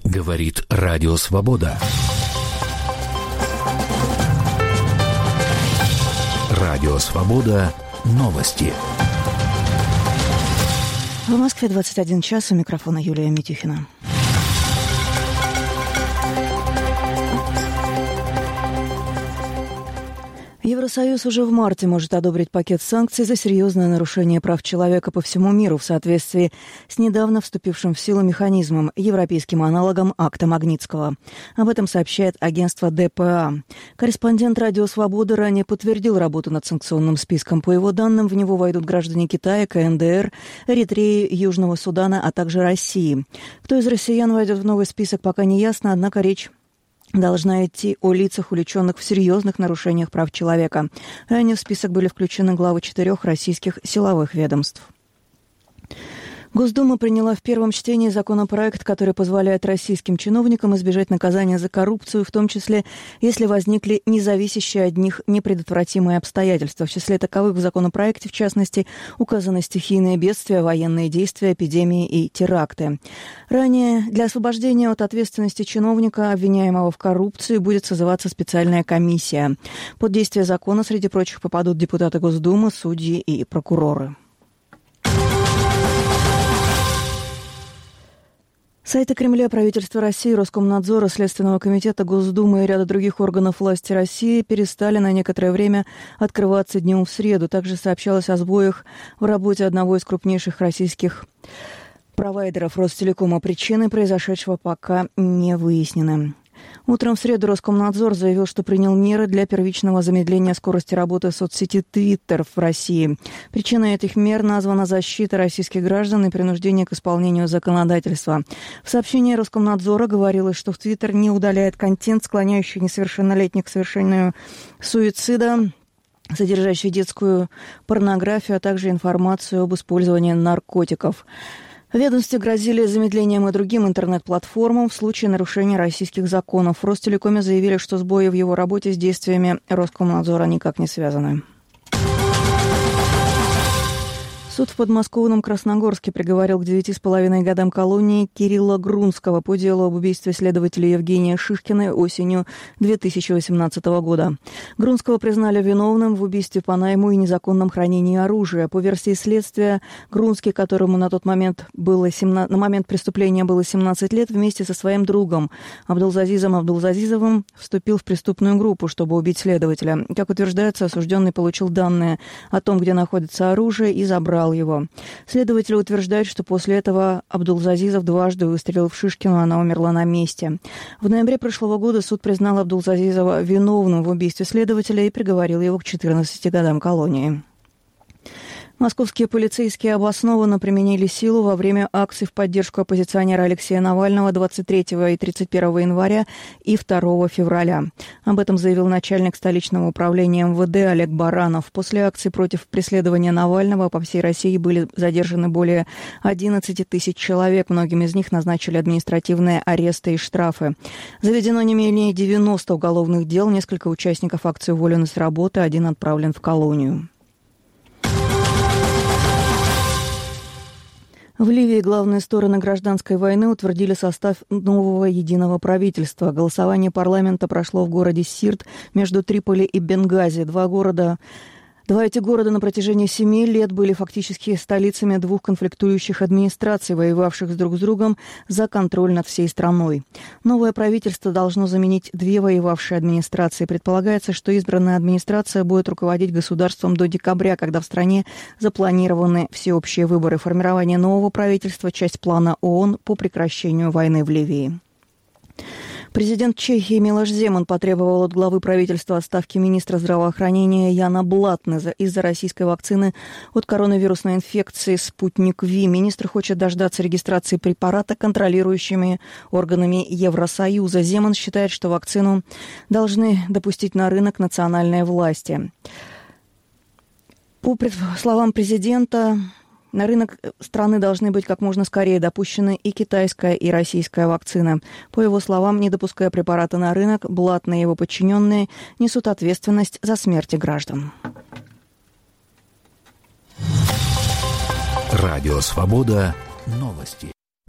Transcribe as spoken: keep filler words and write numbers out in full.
Говорит Радио Свобода. Радио Свобода. Новости. В Москве двадцать один час. У микрофона Юлия Митюхина. Евросоюз уже в марте может одобрить пакет санкций за серьезное нарушение прав человека по всему миру в соответствии с недавно вступившим в силу механизмом, европейским аналогом акта Магнитского. Об этом сообщает агентство дэ пэ а. Корреспондент Радио Свобода ранее подтвердил работу над санкционным списком. По его данным, в него войдут граждане Китая, ка эн дэ эр, Эритреи, Южного Судана, а также России. Кто из россиян войдет в новый список, пока не ясно, однако речь должна идти о лицах, увлеченных в серьезных нарушениях прав человека. Ранее в список были включены главы четырех российских силовых ведомств. Госдума приняла в первом чтении законопроект, который позволяет российским чиновникам избежать наказания за коррупцию, в том числе, если возникли независящие от них непредотвратимые обстоятельства. В числе таковых в законопроекте, в частности, указаны стихийные бедствия, военные действия, эпидемии и теракты. Ранее для освобождения от ответственности чиновника, обвиняемого в коррупции, будет созываться специальная комиссия. Под действие закона, среди прочих, попадут депутаты Госдумы, судьи и прокуроры. Сайты Кремля, правительства России, Роскомнадзора, Следственного комитета, Госдумы и ряда других органов власти России перестали на некоторое время открываться днем в среду. Также сообщалось о сбоях в работе одного из крупнейших российских провайдеров Ростелекома. Причины произошедшего пока не выяснены. Утром в среду Роскомнадзор заявил, что принял меры для первичного замедления скорости работы соцсети Twitter в России. Причиной этих мер названа защита российских граждан и принуждение к исполнению законодательства. В сообщении Роскомнадзора говорилось, что в Twitter не удаляет контент, склоняющий несовершеннолетних к совершению суицида, содержащий детскую порнографию, а также информацию об использовании наркотиков. В ведомстве грозили замедлением и другим интернет-платформам в случае нарушения российских законов. В Ростелекоме заявили, что сбои в его работе с действиями Роскомнадзора никак не связаны. Суд в подмосковном Красногорске приговорил к девяти с половиной годам колонии Кирилла Грунского по делу об убийстве следователя Евгения Шишкина осенью две тысячи восемнадцатого года. Грунского признали виновным в убийстве по найму и незаконном хранении оружия. По версии следствия, Грунский, которому на тот момент было семнадцать, на момент преступления было семнадцать лет, вместе со своим другом Абдулзазизом Абдулзазизовым вступил в преступную группу, чтобы убить следователя. Как утверждается, осужденный получил данные о том, где находится оружие, и забрал его. Следователи утверждают, что после этого Абдулзазизов дважды выстрелил в Шишкину, она умерла на месте. В ноябре прошлого года суд признал Абдулзазизова виновным в убийстве следователя и приговорил его к четырнадцати годам колонии. Московские полицейские обоснованно применили силу во время акций в поддержку оппозиционера Алексея Навального двадцать третьего и тридцать первого января и второго февраля. Об этом заявил начальник столичного управления эм вэ дэ Олег Баранов. После акций против преследования Навального по всей России были задержаны более одиннадцати тысяч человек. Многим из них назначили административные аресты и штрафы. Заведено не менее девяноста уголовных дел. Несколько участников акции уволены с работы, один отправлен в колонию. В Ливии главные стороны гражданской войны утвердили состав нового единого правительства. Голосование парламента прошло в городе Сирт между Триполи и Бенгази. Два города... Два эти города на протяжении семи лет были фактически столицами двух конфликтующих администраций, воевавших друг с другом за контроль над всей страной. Новое правительство должно заменить две воевавшие администрации. Предполагается, что избранная администрация будет руководить государством до декабря, когда в стране запланированы всеобщие выборы. Формирование нового правительства – часть плана ООН по прекращению войны в Ливии. Президент Чехии Милош Земан потребовал от главы правительства отставки министра здравоохранения Яна Блатнеза из-за российской вакцины от коронавирусной инфекции «Спутник Ви». Министр хочет дождаться регистрации препарата контролирующими органами Евросоюза. Земан считает, что вакцину должны допустить на рынок национальные власти. По словам президента, на рынок страны должны быть как можно скорее допущены и китайская, и российская вакцина. По его словам, не допуская препарата на рынок, Блатный и его подчиненные несут ответственность за смерти граждан. Радио «Свобода». Новости.